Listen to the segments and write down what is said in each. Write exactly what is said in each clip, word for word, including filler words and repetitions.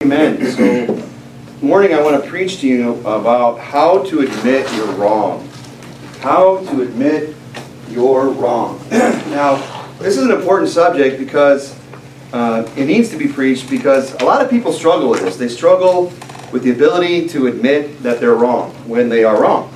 Amen. So, this morning I want to preach to you about how to admit you're wrong. How to admit you're wrong. Now, this is an important subject because uh, it needs to be preached because a lot of people struggle with this. They struggle with the ability to admit that they're wrong when they are wrong.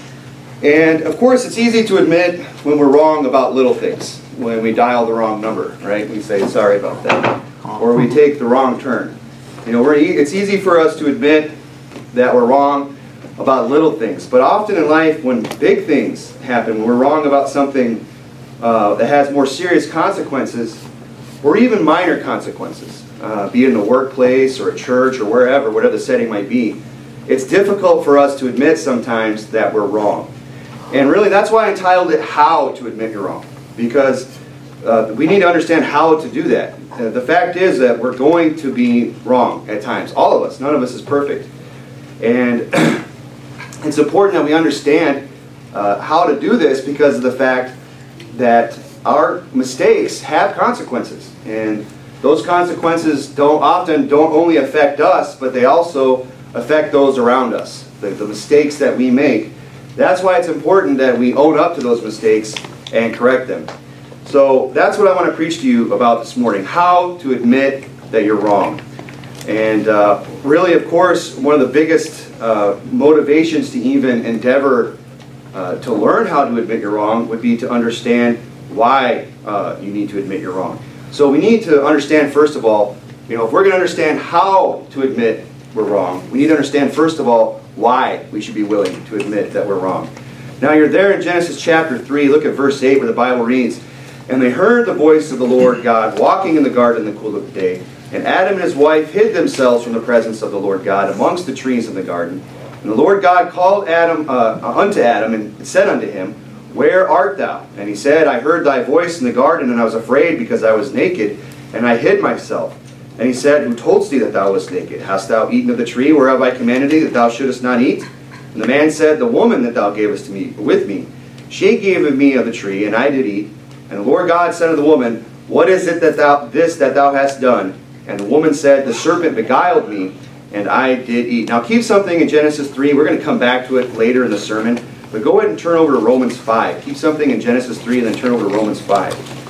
And of course, it's easy to admit when we're wrong about little things. When we dial the wrong number, right? We say, sorry about that. Or we take the wrong turn. You know, we're, it's easy for us to admit that we're wrong about little things. But often in life, when big things happen, when we're wrong about something uh, that has more serious consequences, or even minor consequences, uh, be it in the workplace or a church or wherever, whatever the setting might be, it's difficult for us to admit sometimes that we're wrong. And really, that's why I entitled it, How to Admit You're Wrong. Because uh, we need to understand how to do that. Uh, the fact is that we're going to be wrong at times. All of us. None of us is perfect. And it's important that we understand uh, how to do this because of the fact that our mistakes have consequences. And those consequences don't often don't only affect us, but they also affect those around us. The, the mistakes that we make. That's why it's important that we own up to those mistakes and correct them. So that's what I want to preach to you about this morning. How to admit that you're wrong. And uh, really, of course, one of the biggest uh, motivations to even endeavor uh, to learn how to admit you're wrong would be to understand why uh, you need to admit you're wrong. So we need to understand, first of all, you know, if we're going to understand how to admit we're wrong, we need to understand, first of all, why we should be willing to admit that we're wrong. Now you're there in Genesis chapter three, look at verse eight where the Bible reads, "And they heard the voice of the Lord God walking in the garden in the cool of the day. And Adam and his wife hid themselves from the presence of the Lord God amongst the trees in the garden. And the Lord God called Adam uh, unto Adam and said unto him, Where art thou? And he said, I heard thy voice in the garden, and I was afraid because I was naked, and I hid myself. And he said, Who told thee that thou wast naked? Hast thou eaten of the tree whereof I commanded thee that thou shouldest not eat? And the man said, The woman that thou gavest to me with me, she gave of me of the tree, and I did eat. And the Lord God said unto the woman, What is it that thou this that thou hast done? And the woman said, The serpent beguiled me, and I did eat. Now keep something in Genesis three. We're going to come back to it later in the sermon. But go ahead and turn over to Romans five. Keep something in Genesis three and then turn over to Romans five.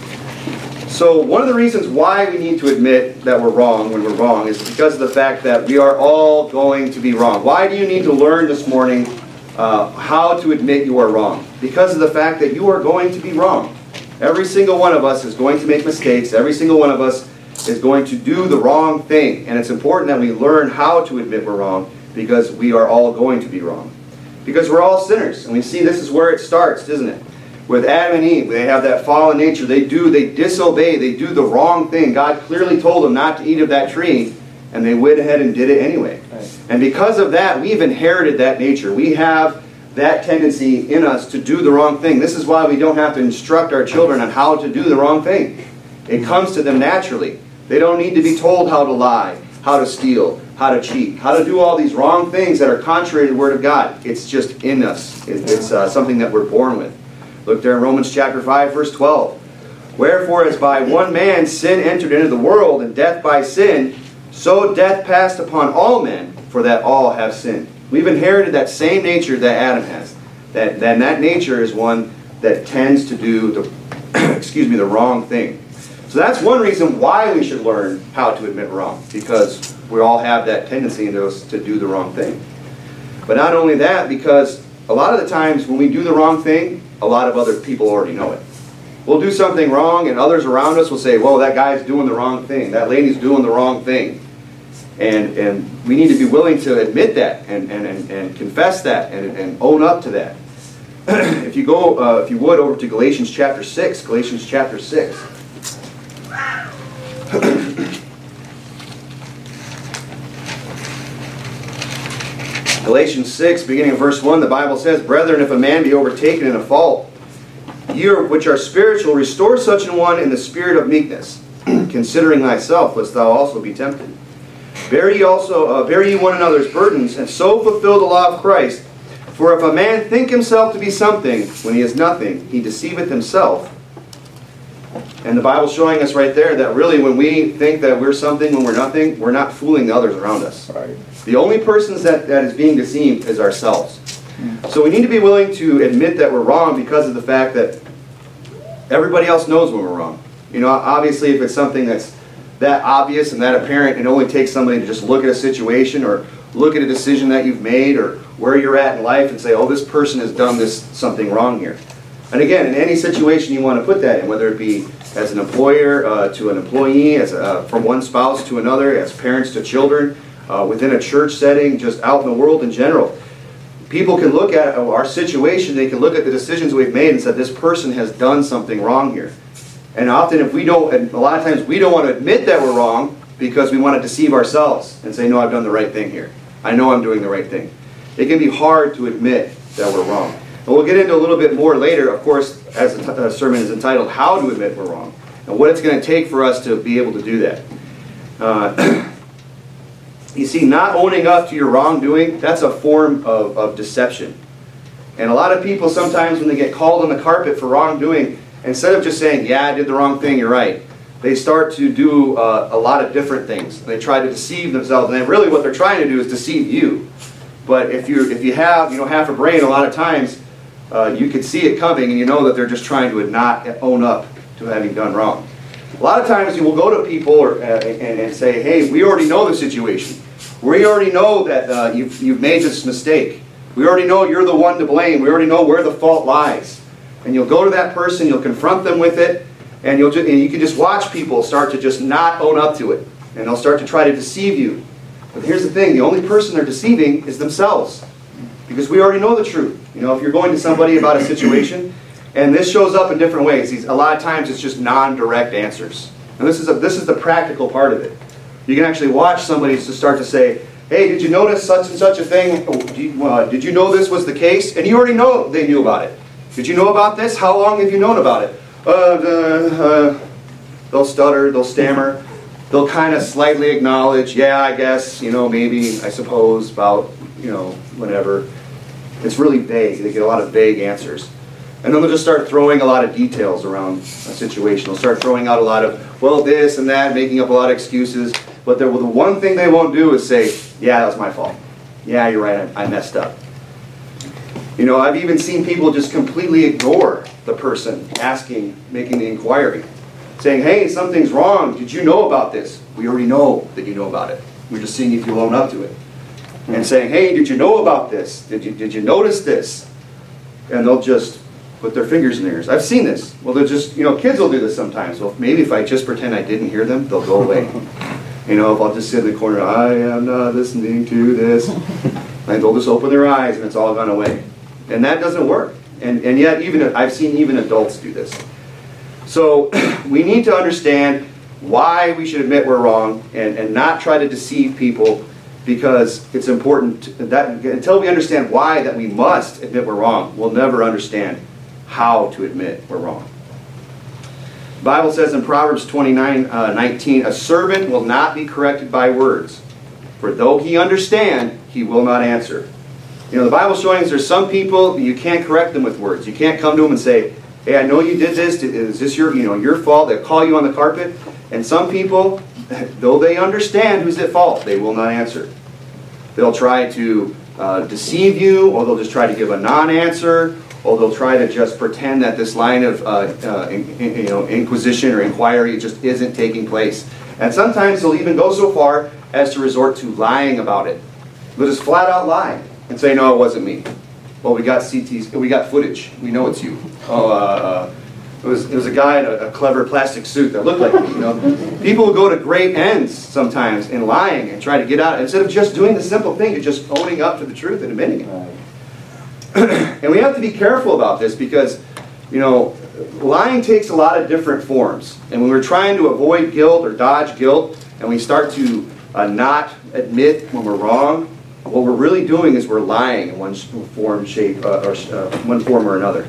So one of the reasons why we need to admit that we're wrong when we're wrong is because of the fact that we are all going to be wrong. Why do you need to learn this morning uh, how to admit you are wrong? Because of the fact that you are going to be wrong. Every single one of us is going to make mistakes. Every single one of us is going to do the wrong thing. And it's important that we learn how to admit we're wrong because we are all going to be wrong. Because we're all sinners. And we see this is where it starts, isn't it? With Adam and Eve, they have that fallen nature. They do, they disobey, they do the wrong thing. God clearly told them not to eat of that tree, and they went ahead and did it anyway. Right. And because of that, we've inherited that nature. We have that tendency in us to do the wrong thing. This is why we don't have to instruct our children on how to do the wrong thing. It comes to them naturally. They don't need to be told how to lie, how to steal, how to cheat, how to do all these wrong things that are contrary to the Word of God. It's just in us. It's uh, something that we're born with. Look there in Romans chapter five, verse twelve. Wherefore, as by one man sin entered into the world, and death by sin, so death passed upon all men, for that all have sinned. We've inherited that same nature that Adam has. That, that, that nature is one that tends to do the, excuse me, the wrong thing. So that's one reason why we should learn how to admit wrong, because we all have that tendency in us to do the wrong thing. But not only that, because a lot of the times when we do the wrong thing, a lot of other people already know it. We'll do something wrong and others around us will say, whoa, that guy's doing the wrong thing. That lady's doing the wrong thing. And, and we need to be willing to admit that and, and, and, and confess that and, and own up to that. If you go, uh, if you would, over to Galatians chapter six. Galatians chapter six. Galatians six, beginning of verse one, the Bible says, Brethren, if a man be overtaken in a fault, ye which are spiritual, restore such an one in the spirit of meekness, considering thyself, lest thou also be tempted. Bear ye also, uh, bear ye one another's burdens, and so fulfill the law of Christ. For if a man think himself to be something, when he is nothing, he deceiveth himself. And the Bible's showing us right there that really when we think that we're something when we're nothing, we're not fooling the others around us. Right. The only persons that, that is being deceived is ourselves. So we need to be willing to admit that we're wrong because of the fact that everybody else knows when we're wrong. You know, obviously if it's something that's that obvious and that apparent, it only takes somebody to just look at a situation or look at a decision that you've made or where you're at in life and say, oh, this person has done this something wrong here. And again, in any situation you want to put that in, whether it be as an employer uh, to an employee, as uh, from one spouse to another, as parents to children, uh, within a church setting, just out in the world in general. People can look at our situation, they can look at the decisions we've made and say, this person has done something wrong here. And often if we don't, and a lot of times we don't want to admit that we're wrong because we want to deceive ourselves and say, no, I've done the right thing here. I know I'm doing the right thing. It can be hard to admit that we're wrong. And we'll get into a little bit more later, of course, as the sermon is entitled, How to Admit We're Wrong, and what it's going to take for us to be able to do that. Uh, you see, not owning up to your wrongdoing, that's a form of, of deception. And a lot of people sometimes when they get called on the carpet for wrongdoing, instead of just saying, yeah, I did the wrong thing, you're right, they start to do uh, a lot of different things. They try to deceive themselves, and really what they're trying to do is deceive you. But if you if you have you know half a brain, a lot of times uh, you can see it coming, and you know that they're just trying to not own up to having done wrong. A lot of times you will go to people or, uh, and, and say, hey, we already know the situation. We already know that uh, you've, you've made this mistake. We already know you're the one to blame. We already know where the fault lies. And you'll go to that person, you'll confront them with it, and, you'll just, and you can just watch people start to just not own up to it. And they'll start to try to deceive you. But here's the thing, the only person they're deceiving is themselves. Because we already know the truth. You know, if you're going to somebody about a situation, and this shows up in different ways. These, a lot of times it's just non-direct answers. And this is, a, this is the practical part of it. You can actually watch somebody to start to say, hey, did you notice such and such a thing? Oh, did, you, uh, did you know this was the case? And you already know they knew about it. Did you know about this? How long have you known about it? Uh, uh, uh, they'll stutter, they'll stammer. They'll kind of slightly acknowledge, yeah, I guess, you know, maybe, I suppose, about, you know, whatever. It's really vague. They get a lot of vague answers. And then they'll just start throwing a lot of details around a situation. They'll start throwing out a lot of, well, this and that, making up a lot of excuses. But the one thing they won't do is say, yeah, that was my fault. Yeah, you're right, I, I messed up. You know, I've even seen people just completely ignore the person asking, making the inquiry. Saying, hey, something's wrong. Did you know about this? We already know that you know about it. We're just seeing if you'll own up to it. And saying, hey, did you know about this? Did you, did you notice this? And they'll just put their fingers in their ears. I've seen this. Well, they're just, you know, kids will do this sometimes. Well, maybe if I just pretend I didn't hear them, they'll go away. You know, if I'll just sit in the corner, I am not listening to this. And they'll just open their eyes and it's all gone away. And that doesn't work. And, and yet, even I've seen even adults do this. So we need to understand why we should admit we're wrong and, and not try to deceive people, because it's important to, that until we understand why that we must admit we're wrong, we'll never understand how to admit we're wrong. The Bible says in Proverbs twenty-nine nineteen, a servant will not be corrected by words, for though he understand, he will not answer. You know, the Bible's showing us there's some people you can't correct them with words. You can't come to them and say, hey, I know you did this. Is this your, you know, your fault? They'll call you on the carpet. And some people, though they understand who's at fault, they will not answer. They'll try to uh, deceive you, or they'll just try to give a non-answer, or they'll try to just pretend that this line of uh, uh, in, in, you know, inquisition or inquiry just isn't taking place. And sometimes they'll even go so far as to resort to lying about it. They'll just flat out lie and say, no, it wasn't me. Well, we got C Ts, we got footage. We know it's you. Oh, uh, it was it was a guy in a, a clever plastic suit that looked like me. You know, people will go to great ends sometimes in lying and try to get out instead of just doing the simple thing of just owning up to the truth and admitting it. And we have to be careful about this because, you know, lying takes a lot of different forms. And when we're trying to avoid guilt or dodge guilt, and we start to uh, not admit when we're wrong, what we're really doing is we're lying in one form, shape, uh, or uh, one form or another.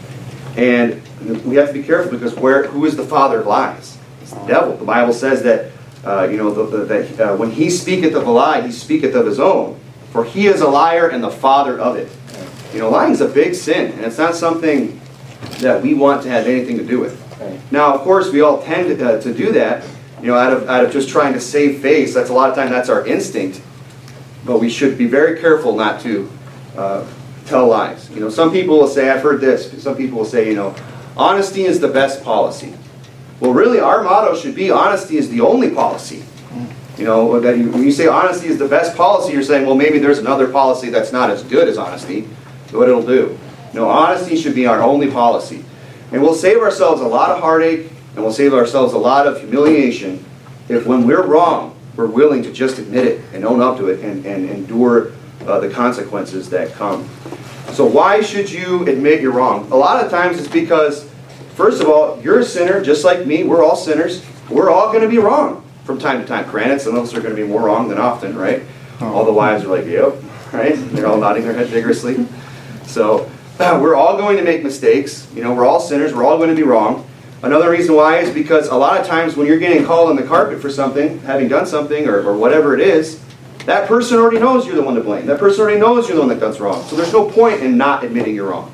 And we have to be careful because where who is the father of lies? It's the devil. The Bible says that uh, you know the, the, that uh, when he speaketh of a lie, he speaketh of his own, for he is a liar and the father of it. You know, lying is a big sin, and it's not something that we want to have anything to do with. Right. Now, of course, we all tend to, uh, to do that, you know, out of, out of just trying to save face. That's a lot of time, that's our instinct. But we should be very careful not to uh, tell lies. You know, some people will say, I've heard this, some people will say, you know, honesty is the best policy. Well, really, our motto should be honesty is the only policy. You know, that you, when you say honesty is the best policy, you're saying, well, maybe there's another policy that's not as good as honesty. What it'll do. No, honesty should be our only policy. And we'll save ourselves a lot of heartache, and we'll save ourselves a lot of humiliation if when we're wrong, we're willing to just admit it and own up to it and, and endure uh, the consequences that come. So why should you admit you're wrong? A lot of times it's because, first of all, you're a sinner just like me. We're all sinners. We're all going to be wrong from time to time. Granted, some of us are going to be more wrong than often, right? All the wives are like, yep, right? They're all nodding their head vigorously. So uh, we're all going to make mistakes. You know, we're all sinners. We're all going to be wrong. Another reason why is because a lot of times when you're getting called on the carpet for something, having done something or, or whatever it is, that person already knows you're the one to blame. That person already knows you're the one that does wrong. So there's no point in not admitting you're wrong.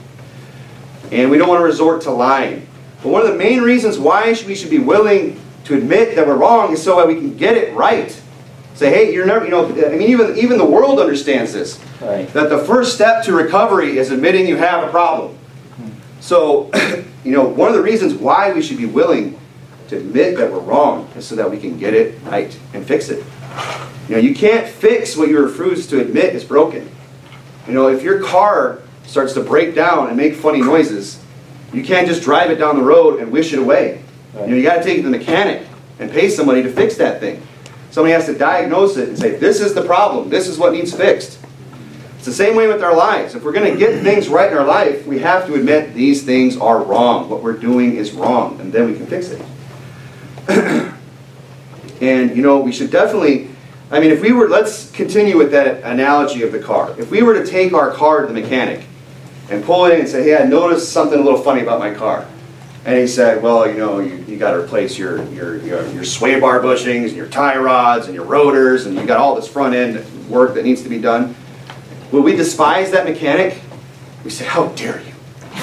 And we don't want to resort to lying. But one of the main reasons why we should be willing to admit that we're wrong is so that we can get it right. Say, hey, you're never, you know, I mean, even, even the world understands this. Right. That the first step to recovery is admitting you have a problem. So, you know, one of the reasons why we should be willing to admit that we're wrong is so that we can get it right and fix it. You know, you can't fix what you refuse to admit is broken. You know, if your car starts to break down and make funny noises, you can't just drive it down the road and wish it away. Right. You know, you got to take it to the mechanic and pay somebody to fix that thing. Somebody has to diagnose it and say, this is the problem, this is what needs fixed. It's the same way with our lives. If we're going to get things right in our life, we have to admit these things are wrong. What we're doing is wrong, and then we can fix it. And, you know, we should definitely, I mean, if we were, let's continue with that analogy of the car. If we were to take our car to the mechanic and pull it in and say, hey, I noticed something a little funny about my car. And he said, well, you know, you, you got to replace your, your, your, your sway bar bushings, and your tie rods, and your rotors, and you got all this front end work that needs to be done. Will we despise that mechanic? We say, how dare you?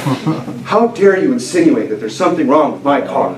How dare you insinuate that there's something wrong with my car?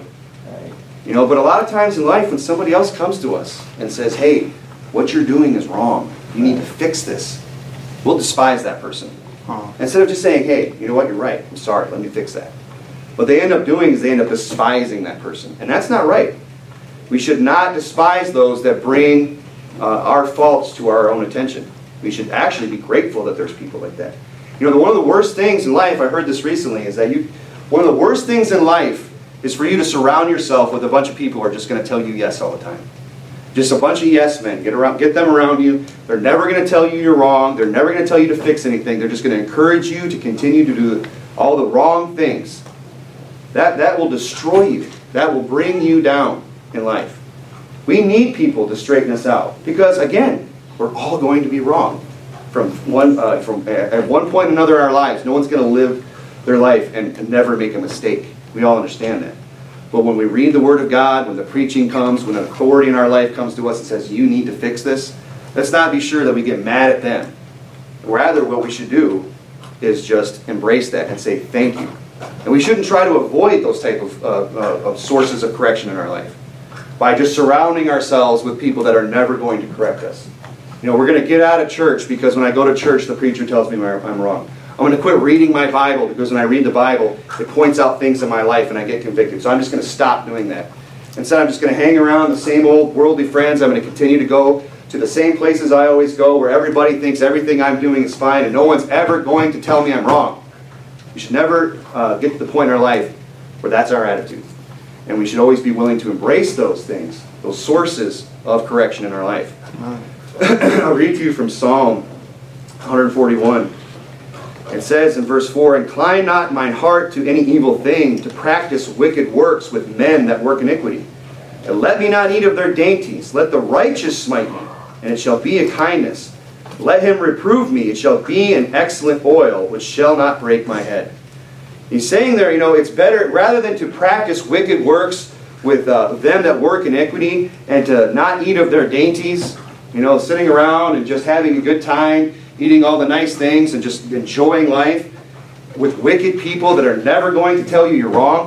You know, but a lot of times in life when somebody else comes to us and says, hey, what you're doing is wrong. You need to fix this. We'll despise that person. Huh. Instead of just saying, hey, you know what, you're right. I'm sorry, let me fix that. What they end up doing is they end up despising that person. And that's not right. We should not despise those that bring uh, our faults to our own attention. We should actually be grateful that there's people like that. You know, the, one of the worst things in life, I heard this recently, is that you, one of the worst things in life is for you to surround yourself with a bunch of people who are just going to tell you yes all the time. Just a bunch of yes men. Get around, get them around you. They're never going to tell you you're wrong. They're never going to tell you to fix anything. They're just going to encourage you to continue to do all the wrong things. That, that will destroy you. That will bring you down in life. We need people to straighten us out. Because, again, we're all going to be wrong. From one, uh, from, at one point or another in our lives, no one's going to live their life and, and never make a mistake. We all understand that. But when we read the Word of God, when the preaching comes, when an authority in our life comes to us and says, you need to fix this, let's not be sure that we get mad at them. Rather, what we should do is just embrace that and say thank you. And we shouldn't try to avoid those type of, uh, uh, of sources of correction in our life by just surrounding ourselves with people that are never going to correct us. You know, we're going to get out of church because when I go to church, the preacher tells me I'm wrong. I'm going to quit reading my Bible because when I read the Bible, it points out things in my life and I get convicted. So I'm just going to stop doing that. Instead, I'm just going to hang around the same old worldly friends. I'm going to continue to go to the same places I always go where everybody thinks everything I'm doing is fine and no one's ever going to tell me I'm wrong. We should never uh, get to the point in our life where that's our attitude. And we should always be willing to embrace those things, those sources of correction in our life. I'll read to you from Psalm one forty-one. It says in verse four, incline not mine heart to any evil thing, to practice wicked works with men that work iniquity. And let me not eat of their dainties. Let the righteous smite me, and it shall be a kindness. Let him reprove me, it shall be an excellent oil, which shall not break my head. He's saying there, you know, it's better, rather than to practice wicked works with uh, them that work iniquity, and to not eat of their dainties, you know, sitting around and just having a good time, eating all the nice things and just enjoying life with wicked people that are never going to tell you you're wrong.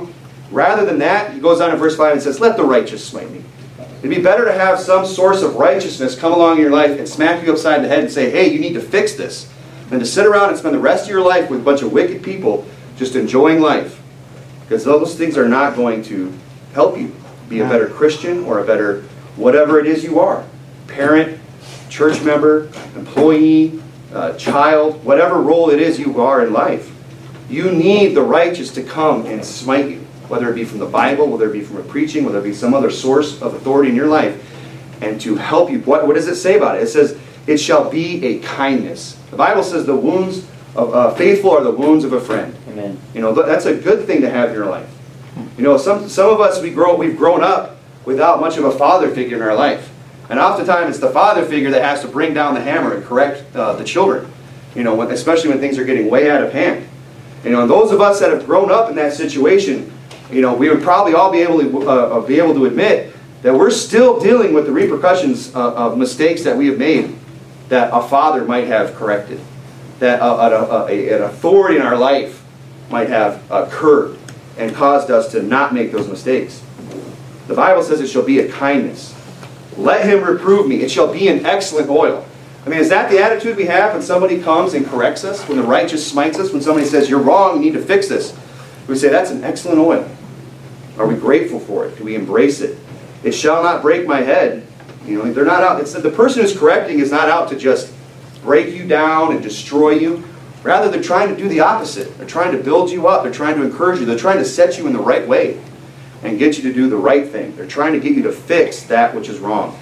Rather than that, he goes on in verse five and says, let the righteous smite me. It'd be better to have some source of righteousness come along in your life and smack you upside the head and say, hey, you need to fix this, than to sit around and spend the rest of your life with a bunch of wicked people just enjoying life. Because those things are not going to help you be a better Christian or a better whatever it is you are. Parent, church member, employee, uh, child, whatever role it is you are in life. You need the righteous to come and smite you, whether it be from the Bible, whether it be from a preaching, whether it be some other source of authority in your life, and to help you. What, what does it say about it? It says, it shall be a kindness. The Bible says the wounds of uh, faithful are the wounds of a friend. Amen. You know, that's a good thing to have in your life. You know, some, some of us, we grow, we've grown up without much of a father figure in our life. And oftentimes it's the father figure that has to bring down the hammer and correct uh, the children. You know, when, especially when things are getting way out of hand. You know, and those of us that have grown up in that situation, you know, we would probably all be able to, uh, be able to admit that we're still dealing with the repercussions uh, of mistakes that we have made that a father might have corrected. That uh, a, a, an authority in our life might have occurred and caused us to not make those mistakes. The Bible says it shall be a kindness. Let him reprove me. It shall be an excellent oil. I mean, is that the attitude we have when somebody comes and corrects us? When the righteous smites us? When somebody says, you're wrong, you need to fix this? We say, that's an excellent oil. Are we grateful for it? Do we embrace it? It shall not break my head. You know, they're not out. It's that the person who's correcting is not out to just break you down and destroy you. Rather, they're trying to do the opposite. They're trying to build you up. They're trying to encourage you. They're trying to set you in the right way and get you to do the right thing. They're trying to get you to fix that which is wrong.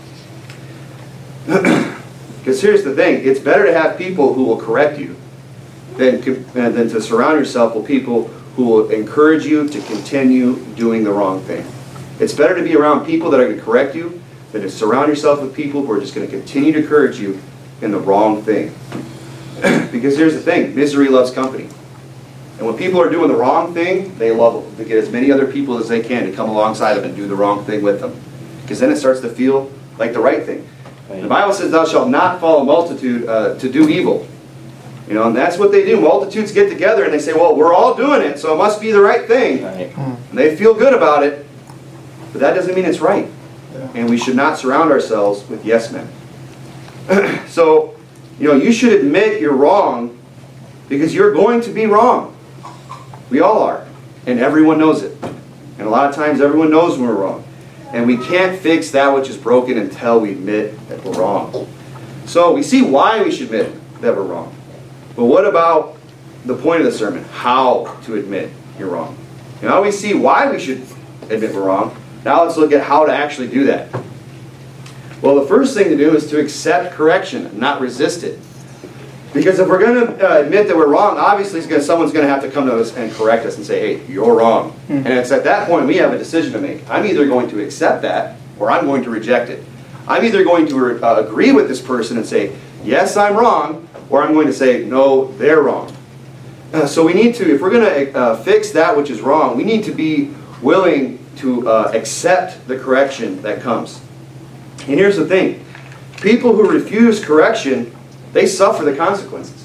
Because here's the thing. It's better to have people who will correct you than, than to surround yourself with people who will encourage you to continue doing the wrong thing. It's better to be around people that are going to correct you than to surround yourself with people who are just going to continue to encourage you in the wrong thing. Because here's the thing. Misery loves company. And when people are doing the wrong thing, they love to get as many other people as they can to come alongside them and do the wrong thing with them. Because then it starts to feel like the right thing. Right. The Bible says, thou shalt not follow a multitude uh, to do evil. You know, and that's what they do. Multitudes get together and they say, well, we're all doing it, so it must be the right thing. Right. And they feel good about it, but that doesn't mean it's right. Yeah. And we should not surround ourselves with yes men. So, you know, you should admit you're wrong because you're going to be wrong. We all are. And everyone knows it. And a lot of times everyone knows when we're wrong. And we can't fix that which is broken until we admit that we're wrong. So we see why we should admit that we're wrong. But what about the point of the sermon? How to admit you're wrong. Now we see why we should admit we're wrong. Now let's look at how to actually do that. Well, the first thing to do is to accept correction, not resist it. Because if we're going to uh, admit that we're wrong, obviously it's gonna, someone's going to have to come to us and correct us and say, hey, you're wrong. Mm-hmm. And it's at that point we have a decision to make. I'm either going to accept that or I'm going to reject it. I'm either going to uh, agree with this person and say, yes, I'm wrong, or I'm going to say, no, they're wrong. Uh, so we need to, if we're going to uh, fix that which is wrong, we need to be willing to uh, accept the correction that comes. And here's the thing. People who refuse correction, they suffer the consequences.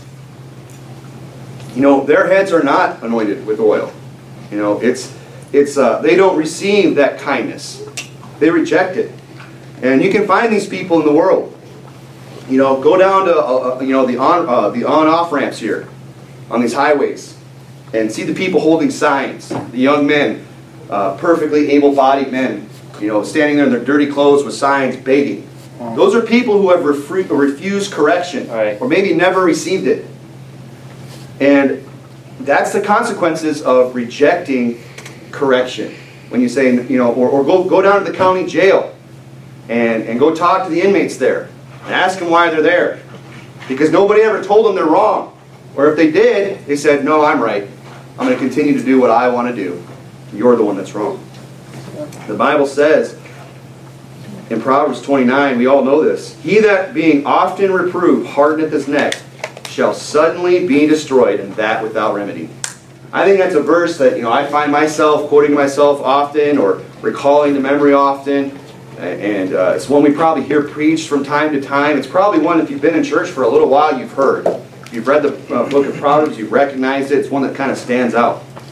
You know, their heads are not anointed with oil. You know, it's, it's, uh, they don't receive that kindness. They reject it. And you can find these people in the world. You know, go down to, uh, you know, the on, uh, the on-off ramps here on these highways and see the people holding signs, the young men, uh, perfectly able-bodied men, you know, standing there in their dirty clothes with signs begging. Those are people who have refre refused correction, right, or maybe never received it. And that's the consequences of rejecting correction. When you say, you know, or, or go, go down to the county jail and, and go talk to the inmates there and ask them why they're there. Because nobody ever told them they're wrong. Or if they did, they said, no, I'm right. I'm going to continue to do what I want to do. You're the one that's wrong. The Bible says, in Proverbs twenty-nine, we all know this. He that being often reproved hardeneth his neck shall suddenly be destroyed, and that without remedy. I think that's a verse that, you know, I find myself quoting to myself often or recalling to memory often. And uh, it's one we probably hear preached from time to time. It's probably one, if you've been in church for a little while, you've heard. If you've read the uh, book of Proverbs, you've recognized it. It's one that kind of stands out.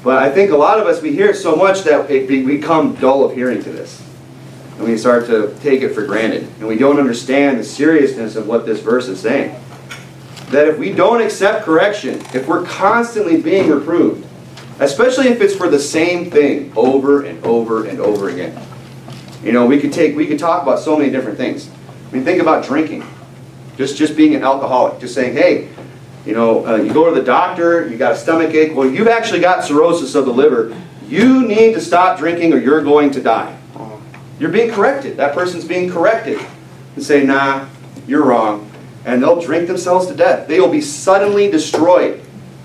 But I think a lot of us, we hear it so much that it, we become dull of hearing to this. And we start to take it for granted. And we don't understand the seriousness of what this verse is saying. That if we don't accept correction, if we're constantly being reproved, especially if it's for the same thing over and over and over again. You know, we could take, we could talk about so many different things. I mean, think about drinking. Just, just being an alcoholic. Just saying, hey, you know, uh, you go to the doctor, you got a stomach ache. Well, you've actually got cirrhosis of the liver. You need to stop drinking or you're going to die. You're being corrected. That person's being corrected. And say, nah, you're wrong. And they'll drink themselves to death. They will be suddenly destroyed.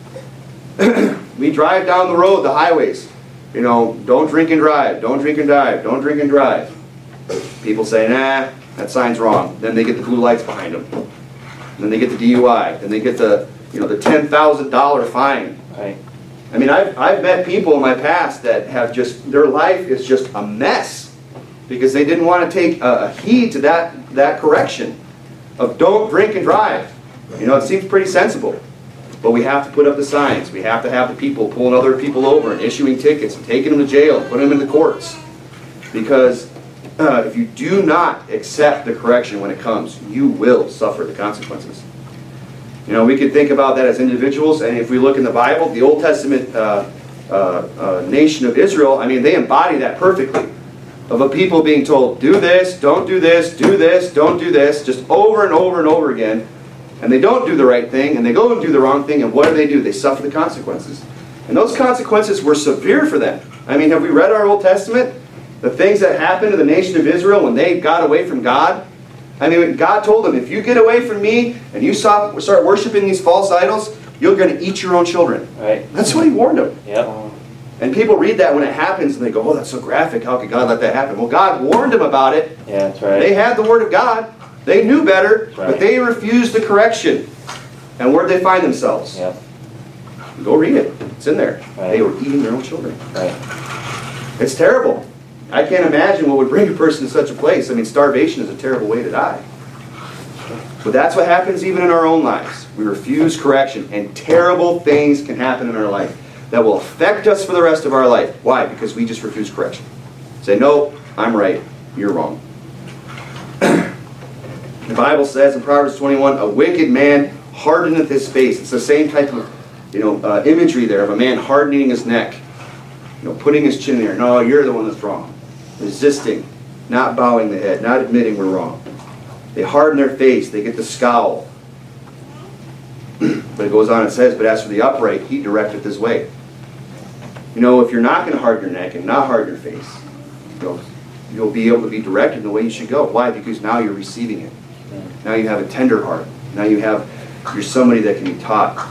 We drive down the road, the highways. You know, don't drink and drive. Don't drink and drive. Don't drink and drive. People say, nah, that sign's wrong. Then they get the blue lights behind them. And then they get the D U I. Then they get the, you know, the ten thousand dollar fine. Right. I mean, I've, I've met people in my past that have just, their life is just a mess because they didn't want to take a, a heed to that, that correction of don't drink and drive. You know, it seems pretty sensible. But we have to put up the signs. We have to have the people pulling other people over and issuing tickets and taking them to jail and putting them in the courts. Because uh, if you do not accept the correction when it comes, you will suffer the consequences. You know, we could think about that as individuals, and if we look in the Bible, the Old Testament uh, uh, uh, nation of Israel, I mean, they embody that perfectly. Of a people being told, do this, don't do this, do this, don't do this, just over and over and over again. And they don't do the right thing, and they go and do the wrong thing, and what do they do? They suffer the consequences. And those consequences were severe for them. I mean, have we read our Old Testament? The things that happened to the nation of Israel when they got away from God? I mean, God told them, if you get away from me, and you start worshiping these false idols, you're going to eat your own children. Right. That's what He warned them. Yep. And people read that when it happens, and they go, oh, that's so graphic. How could God let that happen? Well, God warned them about it. Yeah, that's right. They had the Word of God. They knew better, right. but they refused the correction. And where did they find themselves? Yep. Go read it. It's in there. Right. They were eating their own children. Right. It's terrible. I can't imagine what would bring a person to such a place. I mean, starvation is a terrible way to die. But that's what happens even in our own lives. We refuse correction, and terrible things can happen in our life that will affect us for the rest of our life. Why? Because we just refuse correction. Say, no, I'm right. You're wrong. The Bible says in Proverbs twenty-one, a wicked man hardeneth his face. It's the same type of, you know, uh, imagery there of a man hardening his neck. You know, putting his chin there. No, you're the one that's wrong. Resisting. Not bowing the head. Not admitting we're wrong. They harden their face. They get the scowl. But it goes on and says, but as for the upright, he directeth his way. You know, if you're not going to harden your neck and not harden your face, you'll, you'll be able to be directed in the way you should go. Why? Because now you're receiving it. Now you have a tender heart. Now you have, you're somebody that can be taught.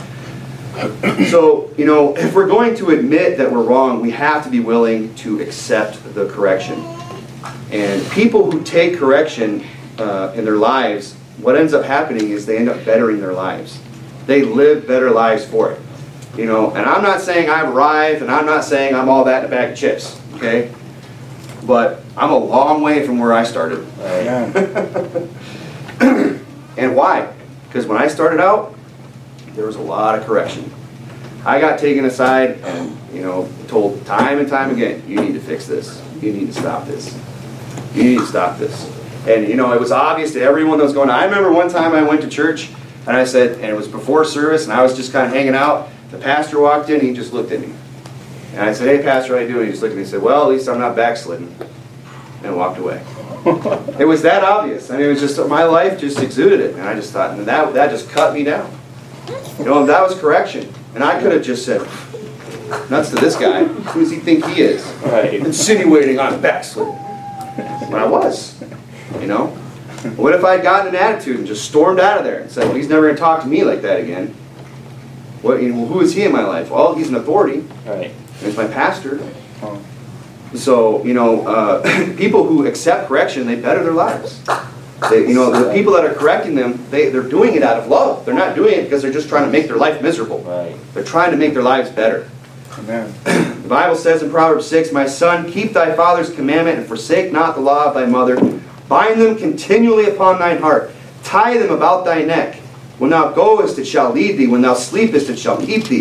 So, you know, if we're going to admit that we're wrong, we have to be willing to accept the correction. And people who take correction uh, in their lives, what ends up happening is they end up bettering their lives. They live better lives for it. You know, and I'm not saying I've arrived, and I'm not saying I'm all that in a bag of chips, okay? But I'm a long way from where I started. Right. And why? Because when I started out, there was a lot of correction. I got taken aside and, you know, told time and time again, you need to fix this. You need to stop this. You need to stop this. And, you know, it was obvious to everyone that was going on. I remember one time I went to church, and I said, and it was before service, and I was just kind of hanging out. The pastor walked in, and he just looked at me. And I said, hey, pastor, how you doing? He just looked at me and said, well, at least I'm not backslidden. And walked away. It was that obvious. I mean, it was just, my life just exuded it. And I just thought, and that, that just cut me down. You know, that was correction. And I could have just said, nuts to this guy. Who does he think he is? Right. Insinuating I'm backslidden. But I was. You know? What if I'd gotten an attitude and just stormed out of there and said, well, he's never going to talk to me like that again? What, you know, who is he in my life? Well, he's an authority. Right. And he's my pastor. So, you know, uh, people who accept correction, they better their lives. They, you know, the people that are correcting them, they, they're doing it out of love. They're not doing it because they're just trying to make their life miserable. Right. They're trying to make their lives better. Amen. The Bible says in Proverbs six, my son, keep thy father's commandment and forsake not the law of thy mother. Bind them continually upon thine heart. Tie them about thy neck. When thou goest, it shall lead thee. When thou sleepest, it shall keep thee.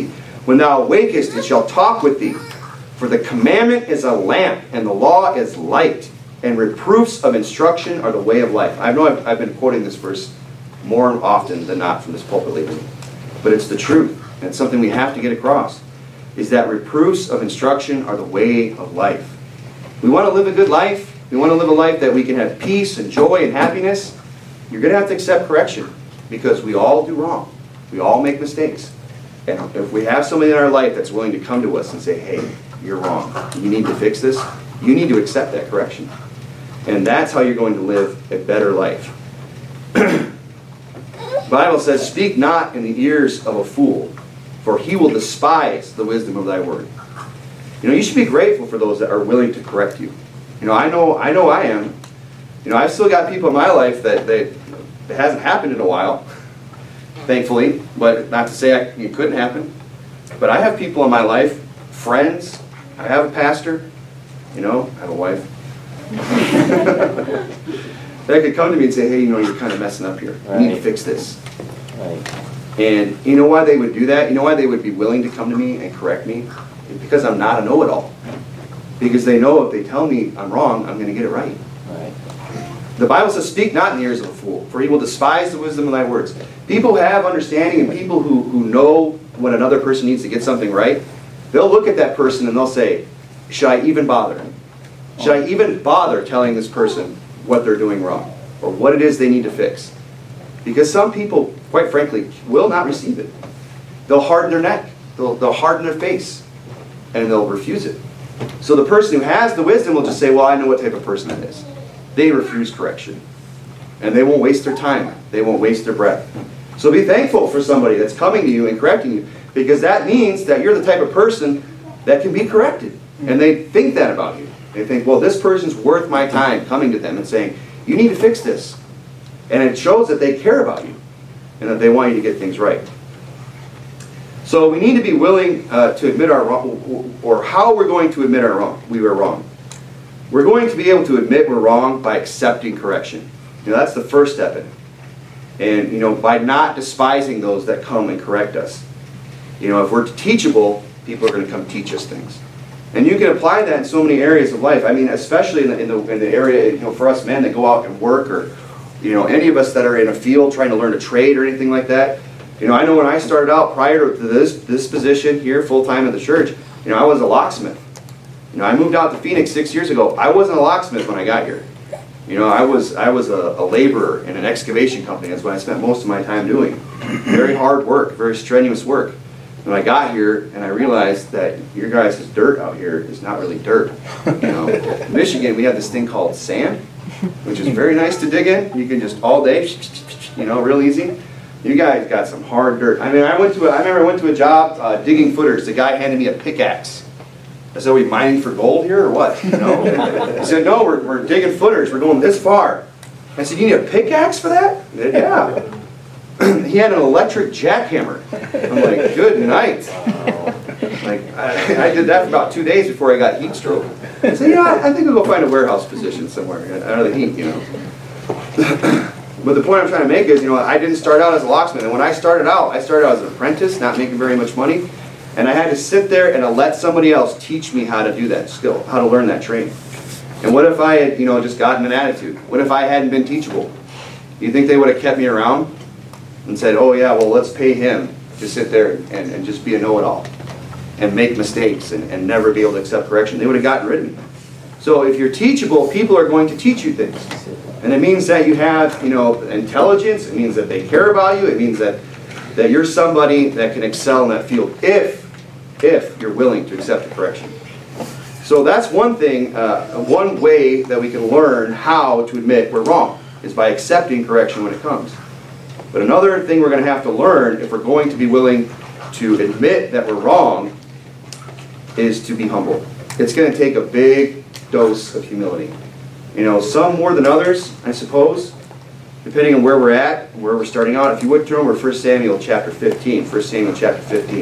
When thou awakest, it shall talk with thee. For the commandment is a lamp, and the law is light, and reproofs of instruction are the way of life. I know I've, I've been quoting this verse more often than not from this pulpit lately, but it's the truth. And it's something we have to get across, is that reproofs of instruction are the way of life. We want to live a good life. We want to live a life that we can have peace and joy and happiness. You're going to have to accept correction, because we all do wrong. We all make mistakes. And if we have somebody in our life that's willing to come to us and say, hey, you're wrong, you need to fix this, you need to accept that correction. And that's how you're going to live a better life. The Bible says, speak not in the ears of a fool, for he will despise the wisdom of thy word. You know, you should be grateful for those that are willing to correct you. You know, I know I know I am. You know, I've still got people in my life that, that it hasn't happened in a while, thankfully, but not to say I, it couldn't happen. But I have people in my life, friends, I have a pastor, you know, I have a wife, that could come to me and say, hey, you know, you're kind of messing up here. You need to fix this. Right. And you know why they would do that? You know why they would be willing to come to me and correct me? It's because I'm not a know-it-all. Because they know if they tell me I'm wrong, I'm going to get it right. Right. The Bible says, speak not in the ears of a fool, for he will despise the wisdom of thy words. People who have understanding, and people who, who know when another person needs to get something right, they'll look at that person and they'll say, should I even bother? Should I even bother telling this person what they're doing wrong, or what it is they need to fix? Because some people, quite frankly, will not receive it. They'll harden their neck. They'll, they'll harden their face. And they'll refuse it. So the person who has the wisdom will just say, well, I know what type of person that is. They refuse correction. And they won't waste their time. They won't waste their breath. So be thankful for somebody that's coming to you and correcting you, because that means that you're the type of person that can be corrected. And they think that about you. They think, well, this person's worth my time coming to them and saying, you need to fix this. And it shows that they care about you and that they want you to get things right. So we need to be willing uh, to admit our wrong, or how we're going to admit our wrong. We were wrong. We're going to be able to admit we're wrong by accepting correction. You know, that's the first step in it. And, you know, by not despising those that come and correct us. You know, if we're teachable, people are going to come teach us things. And you can apply that in so many areas of life. I mean, especially in the, in the, in the area, you know, for us men that go out and work, or, you know, any of us that are in a field trying to learn a trade or anything like that. You know, I know when I started out prior to this, this position here, full-time at the church, you know, I was a locksmith. You know, I moved out to Phoenix six years ago. I wasn't a locksmith when I got here. You know, I was, I was a, a laborer in an excavation company. That's what I spent most of my time doing. Very hard work, very strenuous work. When I got here and I realized that your guys' dirt out here is not really dirt. You know, in Michigan, we have this thing called sand, which is very nice to dig in. You can just all day, you know, real easy. You guys got some hard dirt. I mean, I went to a, I remember I went to a job uh, digging footers. The guy handed me a pickaxe. I said, are we mining for gold here or what? You know? He said, no, we're, we're digging footers. We're going this far. I said, you need a pickaxe for that? He said, yeah. He had an electric jackhammer. I'm like, good night. Like, I, I did that for about two days before I got heat stroke. I said, yeah, I think I'll go find a warehouse position somewhere out of the heat, you know. But the point I'm trying to make is, you know, I didn't start out as a locksmith. And when I started out, I started out as an apprentice, not making very much money. And I had to sit there and let somebody else teach me how to do that skill, how to learn that trade. And what if I had, you know, just gotten an attitude? What if I hadn't been teachable? Do you think they would have kept me around and said, oh yeah, well, let's pay him to sit there and, and just be a know-it-all and make mistakes and, and never be able to accept correction? They would have gotten rid of me. So if you're teachable, people are going to teach you things. And it means that you have, you know, intelligence. It means that they care about you. It means that, that you're somebody that can excel in that field if, if you're willing to accept the correction. So that's one thing, uh, one way that we can learn how to admit we're wrong, is by accepting correction when it comes. But another thing we're going to have to learn if we're going to be willing to admit that we're wrong is to be humble. It's going to take a big dose of humility. You know, some more than others, I suppose, depending on where we're at, where we're starting out. If you would turn over to First Samuel chapter fifteen. First Samuel chapter fifteen.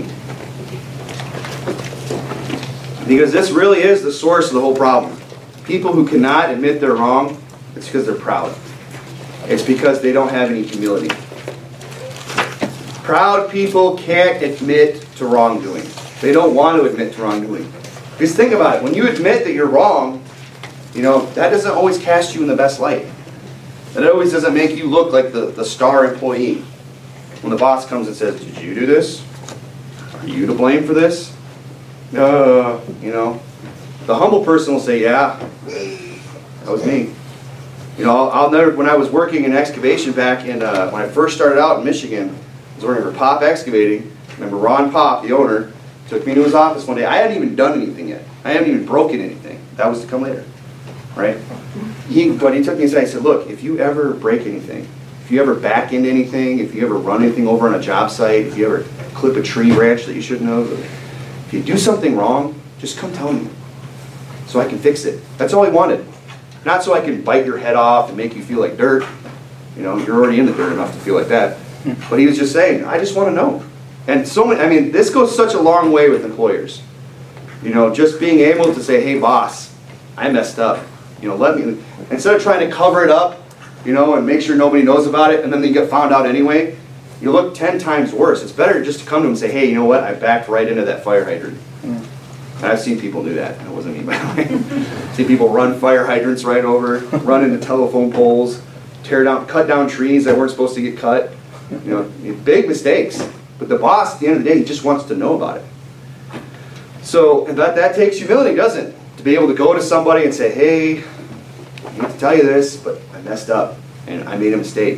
Because this really is the source of the whole problem. People who cannot admit they're wrong, it's because they're proud. It's because they don't have any humility. Proud people can't admit to wrongdoing. They don't want to admit to wrongdoing. Because think about it, when you admit that you're wrong, you know, that doesn't always cast you in the best light. That always doesn't make you look like the, the star employee. When the boss comes and says, did you do this? Are you to blame for this? Uh, you know, the humble person will say, yeah, that was me. You know, I'll, I'll never, when I was working in excavation back in, uh, when I first started out in Michigan, I was working for Pop Excavating. I remember Ron Pop, the owner, took me to his office one day. I hadn't even done anything yet. I hadn't even broken anything. That was to come later, right? He, but he took me aside and said, look, if you ever break anything, if you ever back into anything, if you ever run anything over on a job site, if you ever clip a tree branch that you shouldn't have, if you do something wrong, just come tell me so I can fix it. That's all he wanted. Not so I can bite your head off and make you feel like dirt. You know, you're already in the dirt enough to feel like that. But he was just saying, I just want to know. And so many, I mean, this goes such a long way with employers. You know, just being able to say, hey boss, I messed up. You know, let me, instead of trying to cover it up, you know, and make sure nobody knows about it, and then they get found out anyway, you look ten times worse. It's better just to come to them and say, hey, you know what, I backed right into that fire hydrant. Mm. And I've seen people do that. That wasn't me, by the way. See people run fire hydrants right over, run into telephone poles, tear down, cut down trees that weren't supposed to get cut. You know, big mistakes. But the boss, at the end of the day, he just wants to know about it. So that, that takes humility, doesn't it? To be able to go to somebody and say, hey, I hate to tell you this, but I messed up and I made a mistake.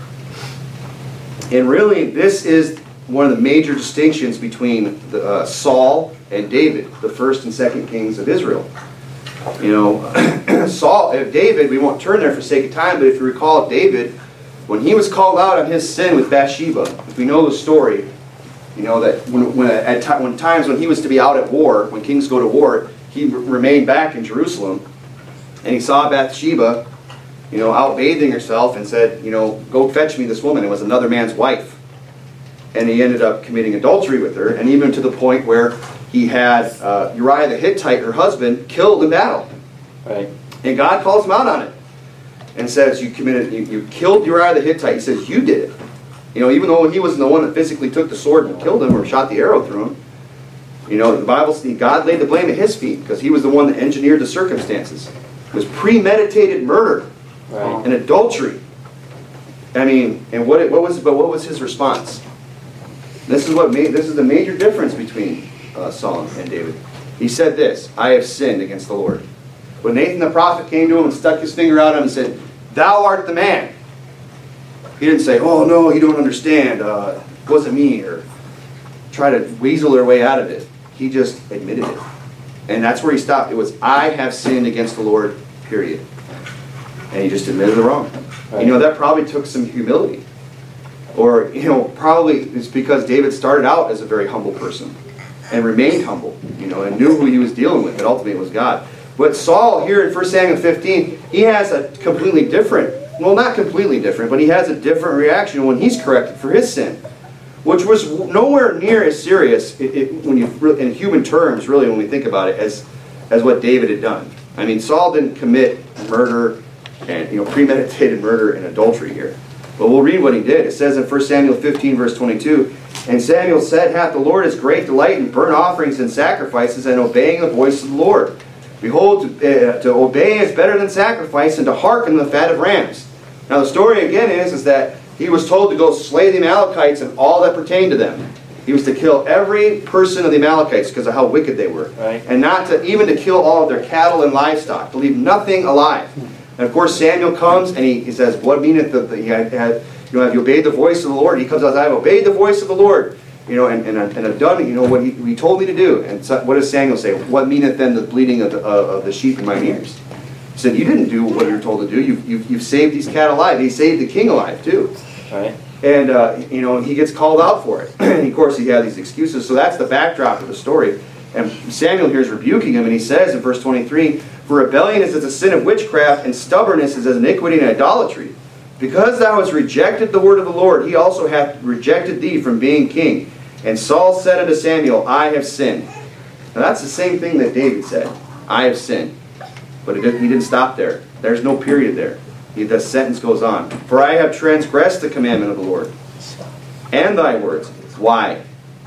And really, this is one of the major distinctions between the, uh, Saul and David, the first and second kings of Israel. You know, Saul, uh, David, we won't turn there for sake of time, but if you recall David, when he was called out on his sin with Bathsheba, if we know the story, you know that when, when at t when times when he was to be out at war, when kings go to war, he remained back in Jerusalem, and he saw Bathsheba, you know, out bathing herself, and said, you know, go fetch me this woman. It was another man's wife. And he ended up committing adultery with her, and even to the point where he had uh, Uriah the Hittite, her husband, killed in battle. Right. And God calls him out on it and says, you committed, you, you killed Uriah the Hittite. He says, you did it. You know, even though he wasn't the one that physically took the sword and killed him or shot the arrow through him, you know, the Bible says God laid the blame at his feet because he was the one that engineered the circumstances. It was premeditated murder, Right. and adultery. I mean, and what it, what was but what was his response? This is what made this is the major difference between uh, Saul and David. He said this: I have sinned against the Lord. When Nathan the prophet came to him and stuck his finger out at him and said, "Thou art the man," he didn't say, "Oh no, you don't understand. Uh, it wasn't me," or try to weasel their way out of it. He just admitted it, and that's where he stopped. It was, "I have sinned against the Lord." Period. And he just admitted the wrong. Right. You know, that probably took some humility. Or, you know, probably it's because David started out as a very humble person and remained humble, you know, and knew who he was dealing with, and ultimately it was God. But Saul, here in First Samuel fifteen, he has a completely different, well, not completely different, but he has a different reaction when he's corrected for his sin, which was nowhere near as serious, it, it, when you, in human terms, really, when we think about it, as, as what David had done. I mean, Saul didn't commit murder and, you know, premeditated murder and adultery here. But we'll read what he did. It says in First Samuel fifteen, verse twenty-two, "And Samuel said, Hath the Lord his great delight in burnt offerings and sacrifices, and obeying the voice of the Lord? Behold, to, uh, to obey is better than sacrifice, and to hearken the fat of rams." Now the story again is, is that he was told to go slay the Amalekites and all that pertained to them. He was to kill every person of the Amalekites because of how wicked they were. Right. And not to, even to kill all of their cattle and livestock, to leave nothing alive. And of course Samuel comes and he, he says, "What meaneth the, the he had, had, you know, have you obeyed the voice of the Lord?" He comes out, "I have obeyed the voice of the Lord, you know, and, and, and I've done, you know, what he, he told me to do." And so, what does Samuel say? "What meaneth then the bleating of the, uh, of the sheep in mine ears?" He said, "You didn't do what you're told to do. You've, you've, you've saved these cattle alive." He saved the king alive too. Right. And, uh, you know, he gets called out for it. And of course he had these excuses. So that's the backdrop of the story. And Samuel here is rebuking him, and he says in verse twenty-three, "For rebellion is as a sin of witchcraft, and stubbornness is as iniquity and idolatry. Because thou hast rejected the word of the Lord, he also hath rejected thee from being king. And Saul said unto Samuel, I have sinned." Now that's the same thing that David said. I have sinned. But it didn't, he didn't stop there. There's no period there. He, the sentence goes on. "For I have transgressed the commandment of the Lord, and thy words." Why?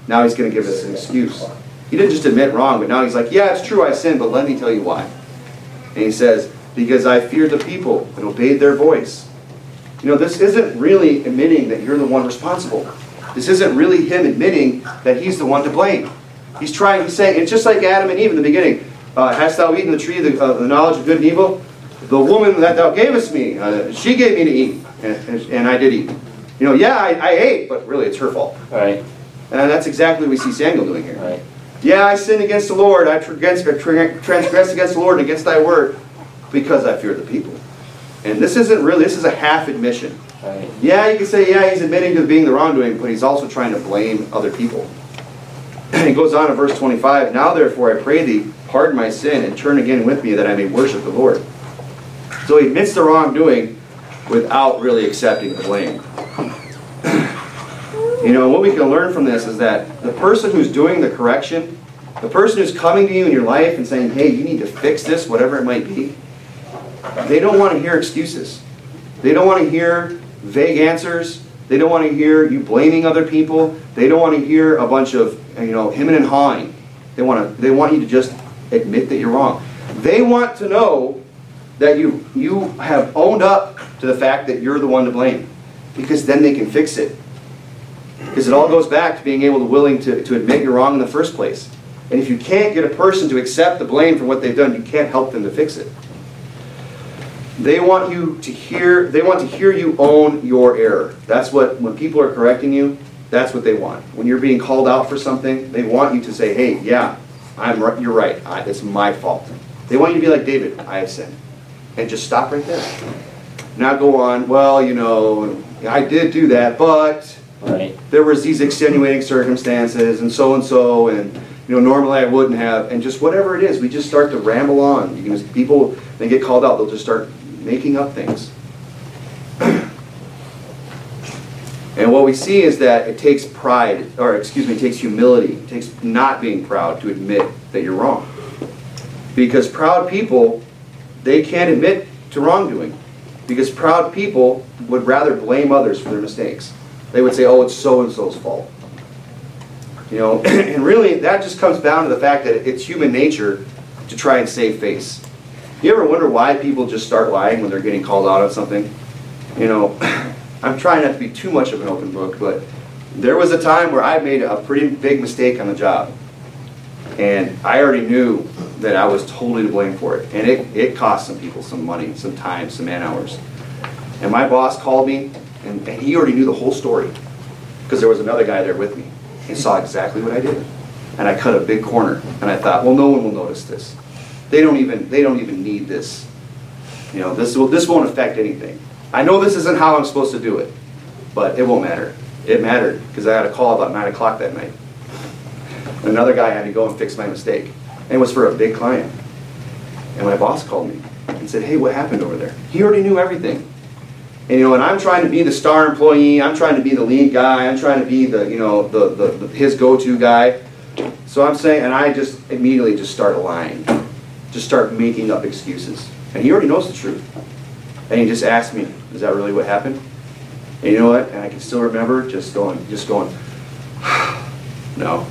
Now he's going to give us an excuse. He didn't just admit wrong, but now he's like, yeah, it's true I sinned, but let me tell you why. And he says, because I feared the people and obeyed their voice. You know, this isn't really admitting that you're the one responsible. This isn't really him admitting that he's the one to blame. He's trying, he's saying, it's just like Adam and Eve in the beginning. Uh, hast thou eaten the tree of the, uh, the knowledge of good and evil? The woman that thou gavest me, uh, she gave me to eat, and, and, and I did eat. You know, yeah, I, I ate, but really it's her fault. Right. And that's exactly what we see Samuel doing here. Right. Yeah, I sinned against the Lord. I transgressed against the Lord and against thy word because I feared the people. And this isn't really, this is a half admission. Right. Yeah, you can say, yeah, he's admitting to being the wrongdoing, but he's also trying to blame other people. And he goes on in verse twenty-five, now therefore I pray thee, pardon my sin, and turn again with me that I may worship the Lord. So he admits the wrongdoing without really accepting the blame. You know, what we can learn from this is that the person who's doing the correction, the person who's coming to you in your life and saying, hey, you need to fix this, whatever it might be, they don't want to hear excuses. They don't want to hear vague answers. They don't want to hear you blaming other people. They don't want to hear a bunch of, you know, hemming and hawing. They want to, they want you to just admit that you're wrong. They want to know that you, you have owned up to the fact that you're the one to blame, because then they can fix it. Because it all goes back to being able to willing to, to admit you're wrong in the first place. And if you can't get a person to accept the blame for what they've done, you can't help them to fix it. They want you to hear, they want to hear you own your error. That's what, when people are correcting you, that's what they want. When you're being called out for something, they want you to say, hey, yeah, I'm right, you're right. I, it's my fault. They want you to be like David, I have sinned. And just stop right there. Not go on, well, you know, I did do that, but Right. there was these extenuating circumstances and so and so, and you know, normally I wouldn't have, and just whatever it is, we just start to ramble on. You can, people, they get called out, they'll just start making up things. And what we see is that it takes pride, or excuse me, it takes humility, it takes not being proud to admit that you're wrong. Because proud people, they can't admit to wrongdoing. Because proud people would rather blame others for their mistakes. They would say, oh, it's so-and-so's fault. You know, and really, that just comes down to the fact that it's human nature to try and save face. You ever wonder why people just start lying when they're getting called out on something? You know, I'm trying not to be too much of an open book, but there was a time where I made a pretty big mistake on the job. And I already knew that I was totally to blame for it. And it, it cost some people some money, some time, some man hours. And my boss called me, and, and he already knew the whole story. Because there was another guy there with me. He saw exactly what I did. And I cut a big corner. And I thought, well, no one will notice this. They don't even, they don't even need this. You know, this, will, this won't affect anything. I know this isn't how I'm supposed to do it. But it won't matter. It mattered, because I had a call about nine o'clock that night. Another guy had to go and fix my mistake. And it was for a big client. And my boss called me and said, hey, what happened over there? He already knew everything. And you know, and I'm trying to be the star employee, I'm trying to be the lead guy, I'm trying to be the, you know, the, the, the his go-to guy. So I'm saying, and I just immediately just start lying. Just start making up excuses. And he already knows the truth. And he just asked me, is that really what happened? And you know what? And I can still remember just going, just going, no.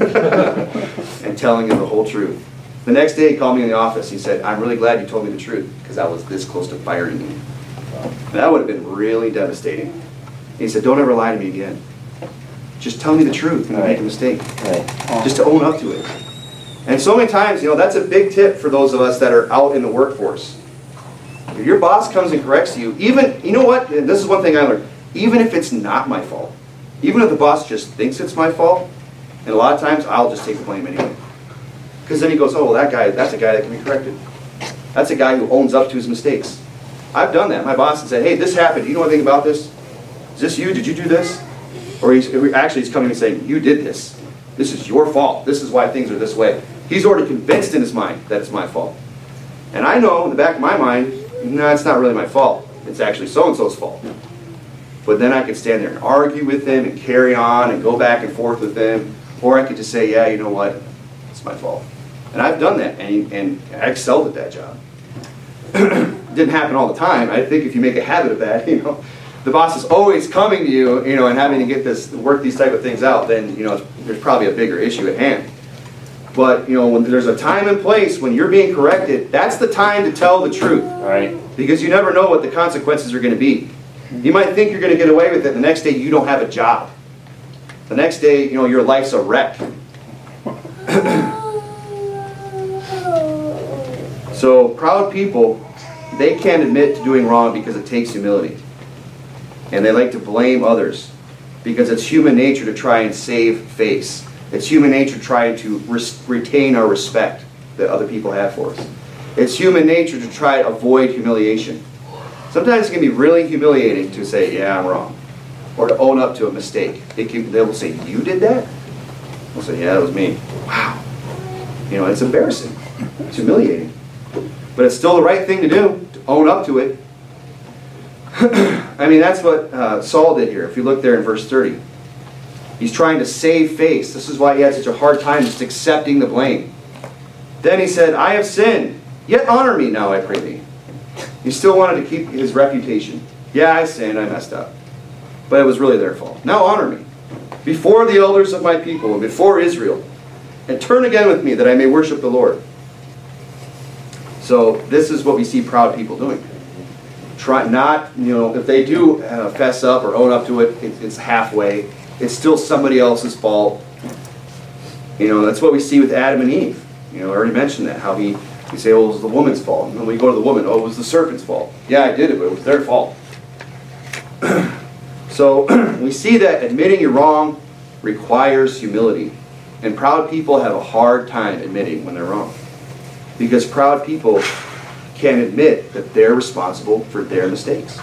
And telling him the whole truth. The next day he called me in the office. He said, I'm really glad you told me the truth, because I was this close to firing you. That would have been really devastating. And he said, don't ever lie to me again. Just tell me the truth when you make a mistake. Right. Just to own up to it. And so many times, you know, that's a big tip for those of us that are out in the workforce. If your boss comes and corrects you, even, you know what, and this is one thing I learned, even if it's not my fault, even if the boss just thinks it's my fault, and a lot of times I'll just take the blame anyway. Because then he goes, oh, well, that guy, that's a guy that can be corrected. That's a guy who owns up to his mistakes. I've done that. My boss has said, hey, this happened. Do you know anything about this? Is this you? Did you do this? Or he's, actually he's coming and saying, you did this. This is your fault. This is why things are this way. He's already convinced in his mind that it's my fault. And I know in the back of my mind, no, it's not really my fault. It's actually so-and-so's fault. But then I could stand there and argue with him and carry on and go back and forth with him. Or I could just say, yeah, you know what? It's my fault. And I've done that, and, and I excelled at that job. It didn't happen all the time. I think if you make a habit of that, you know. the boss is always coming to you, you know, and having to get this, work these type of things out, then, you know, there's probably a bigger issue at hand. But, you know, when there's a time and place when you're being corrected, that's the time to tell the truth. Right. Because you never know what the consequences are going to be. You might think you're going to get away with it, the next day you don't have a job. The next day, you know, your life's a wreck. So, proud people, they can't admit to doing wrong because it takes humility. And they like to blame others because it's human nature to try and save face. It's human nature trying to res retain our respect that other people have for us. It's human nature to try to avoid humiliation. Sometimes it can be really humiliating to say, yeah, I'm wrong. Or to own up to a mistake. It can, they will say, you did that? We'll say, yeah, that was me. Wow. You know, it's embarrassing. It's humiliating. But it's still the right thing to do, to own up to it. I mean, that's what uh, Saul did here. If you look there in verse thirty. He's trying to save face. This is why he had such a hard time just accepting the blame. Then he said, I have sinned, yet honor me now, I pray thee. He still wanted to keep his reputation. Yeah, I sinned, I messed up. But it was really their fault. Now honor me before the elders of my people and before Israel, and turn again with me that I may worship the Lord. So this is what we see proud people doing. Try not, you know, if they do uh, fess up or own up to it, it, it's halfway. It's still somebody else's fault. You know, that's what we see with Adam and Eve. You know, I already mentioned that, how he, we say, oh, it was the woman's fault. And then we go to the woman, oh, it was the serpent's fault. Yeah, I did it, but it was their fault. So we see that admitting you're wrong requires humility. And proud people have a hard time admitting when they're wrong. Because proud people can't admit that they're responsible for their mistakes.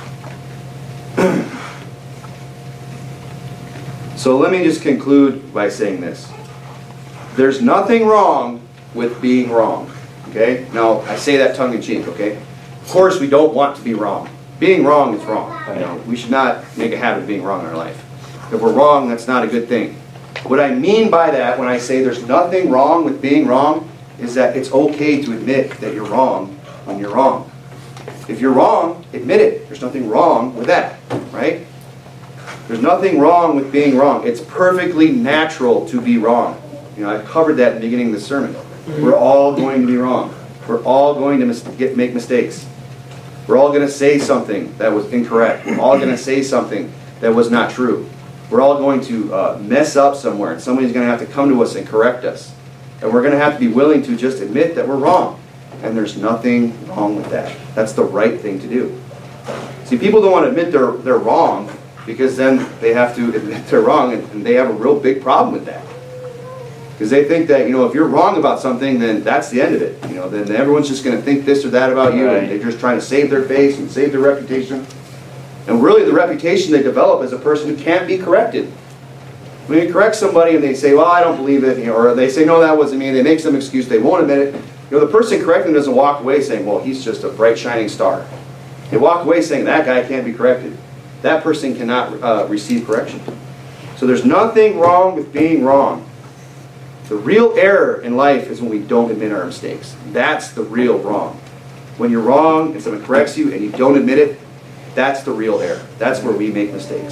So let me just conclude by saying this. There's nothing wrong with being wrong. Okay? Now, I say that tongue-in-cheek, okay? Of course, we don't want to be wrong. Being wrong is wrong. You know, we should not make a habit of being wrong in our life. If we're wrong, that's not a good thing. What I mean by that when I say there's nothing wrong with being wrong is that it's okay to admit that you're wrong when you're wrong. If you're wrong, admit it. There's nothing wrong with that, right? There's nothing wrong with being wrong. It's perfectly natural to be wrong. You know, I covered that in the beginning of the sermon. We're all going to be wrong. We're all going to mis get, make mistakes. We're all going to say something that was incorrect. We're all going to say something that was not true. We're all going to uh, mess up somewhere, and somebody's going to have to come to us and correct us. And we're going to have to be willing to just admit that we're wrong. And there's nothing wrong with that. That's the right thing to do. See, people don't want to admit they're, they're wrong, because then they have to admit they're wrong, and, and they have a real big problem with that. Because they think that, you know, if you're wrong about something, then that's the end of it. You know, then everyone's just going to think this or that about you, Right. and they're just trying to save their face and save their reputation. And really the reputation they develop is a person who can't be corrected. When you correct somebody and they say, well, I don't believe it, you know, or they say, no, that wasn't me, they make some excuse, they won't admit it. You know, the person correcting doesn't walk away saying, well, he's just a bright shining star. They walk away saying, that guy can't be corrected. That person cannot uh, receive correction. So there's nothing wrong with being wrong. The real error in life is when we don't admit our mistakes. That's the real wrong. When you're wrong and someone corrects you and you don't admit it, that's the real error. That's where we make mistakes.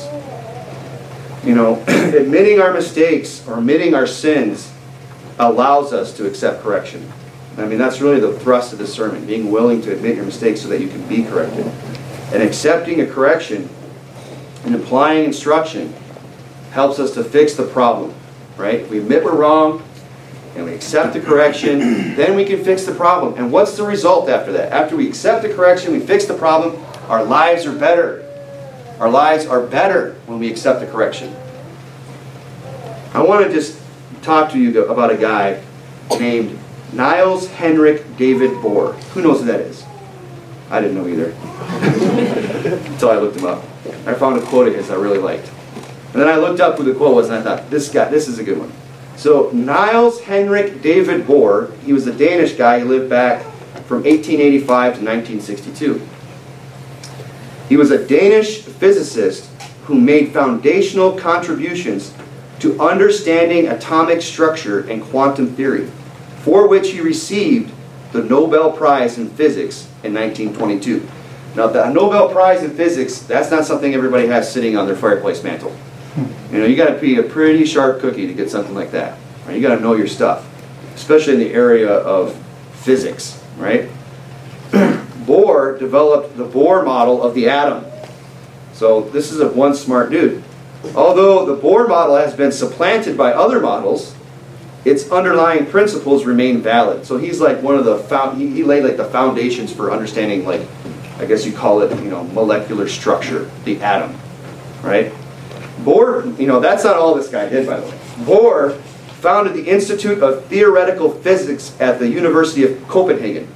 You know, admitting our mistakes or admitting our sins allows us to accept correction. I mean, that's really the thrust of the sermon, being willing to admit your mistakes so that you can be corrected. And accepting a correction and applying instruction helps us to fix the problem, right? We admit we're wrong, and we accept the correction, then we can fix the problem. And what's the result after that? After we accept the correction, we fix the problem, our lives are better. Our lives are better when we accept the correction. I want to just talk to you about a guy named Niles Henrik David Bohr. Who knows who that is? I didn't know either. Until I looked him up. I found a quote of his I really liked. And then I looked up who the quote was and I thought, this guy, this is a good one. So Niles Henrik David Bohr, he was a Danish guy. He lived back from eighteen eighty-five to nineteen sixty-two. He was a Danish physicist who made foundational contributions to understanding atomic structure and quantum theory, for which he received the Nobel Prize in Physics in nineteen twenty-two. Now, the Nobel Prize in Physics, that's not something everybody has sitting on their fireplace mantle. You know, you got to be a pretty sharp cookie to get something like that. Right? You got to know your stuff, especially in the area of physics, right? Bohr developed the Bohr model of the atom. So this is a one smart dude. Although the Bohr model has been supplanted by other models, its underlying principles remain valid. So he's like one of the found, he, he laid like the foundations for understanding, like, I guess you call it, you know, molecular structure, the atom, right? Bohr, you know, that's not all this guy did, by the way. Bohr founded the Institute of Theoretical Physics at the University of Copenhagen.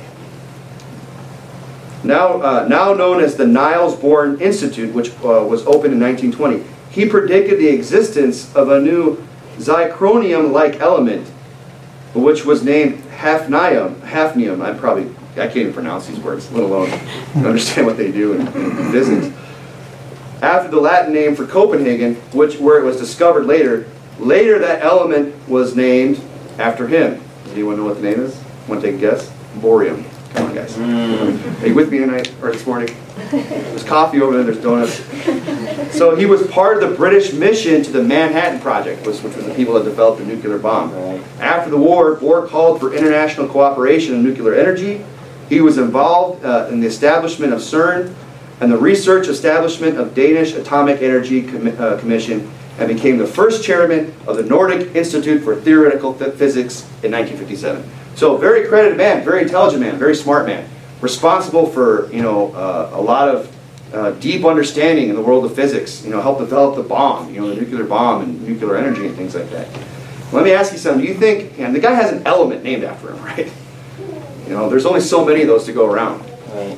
Now, uh, now known as the Niels Bohr Institute, which uh, was opened in nineteen twenty. He predicted the existence of a new zirconium-like element, which was named hafnium. Hafnium, I probably, I can't even pronounce these words, let alone understand what they do in, in physics. After the Latin name for Copenhagen, which where it was discovered later, later that element was named after him. Does anyone know what the name is? Want to take a guess? Bohrium. Come on, guys. Mm. Are you with me tonight, or this morning? There's coffee over there, there's donuts. So he was part of the British mission to the Manhattan Project, which, which was the people that developed the nuclear bomb. Right. After the war, Bohr called for international cooperation in nuclear energy. He was involved uh, in the establishment of CERN and the research establishment of Danish Atomic Energy Com uh, Commission, and became the first chairman of the Nordic Institute for Theoretical Physics in nineteen fifty-seven. So very credited man, very intelligent man, very smart man, responsible for, you know, uh, a lot of uh, deep understanding in the world of physics. You know, helped develop the bomb, you know, the nuclear bomb and nuclear energy and things like that. Let me ask you something. Do you think, and the guy has an element named after him, right? You know, there's only so many of those to go around. Right.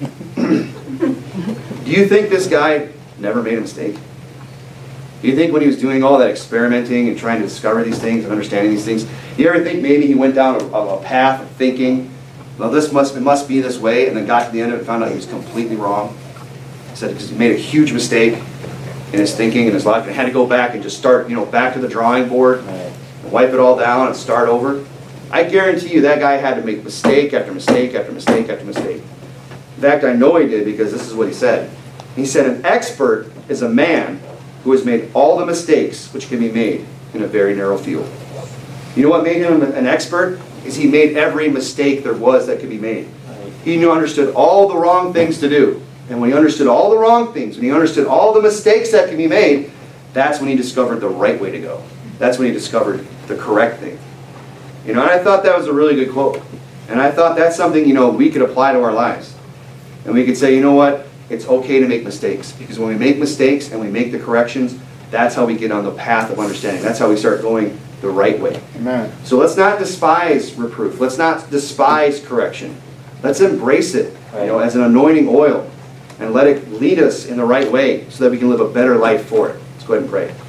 Do you think this guy never made a mistake? Do you think when he was doing all that experimenting and trying to discover these things and understanding these things, you ever think maybe he went down a, a path of thinking, well, this must, it must be this way, and then got to the end of it and found out he was completely wrong? He said because he made a huge mistake in his thinking and his life and had to go back and just start, you know, back to the drawing board, Right. and wipe it all down and start over. I guarantee you that guy had to make mistake after mistake after mistake after mistake. In fact, I know he did because this is what he said. He said, an expert is a man who has made all the mistakes which can be made in a very narrow field. You know what made him an expert? Is he made every mistake there was that could be made. He knew, understood all the wrong things to do. And when he understood all the wrong things, when he understood all the mistakes that can be made, that's when he discovered the right way to go. That's when he discovered the correct thing. You know, and I thought that was a really good quote. And I thought that's something, you know, we could apply to our lives. And we could say, you know what? It's okay to make mistakes, because when we make mistakes and we make the corrections, that's how we get on the path of understanding. That's how we start going the right way. Amen. So let's not despise reproof. Let's not despise correction. Let's embrace it, you know, as an anointing oil, and let it lead us in the right way so that we can live a better life for it. Let's go ahead and pray.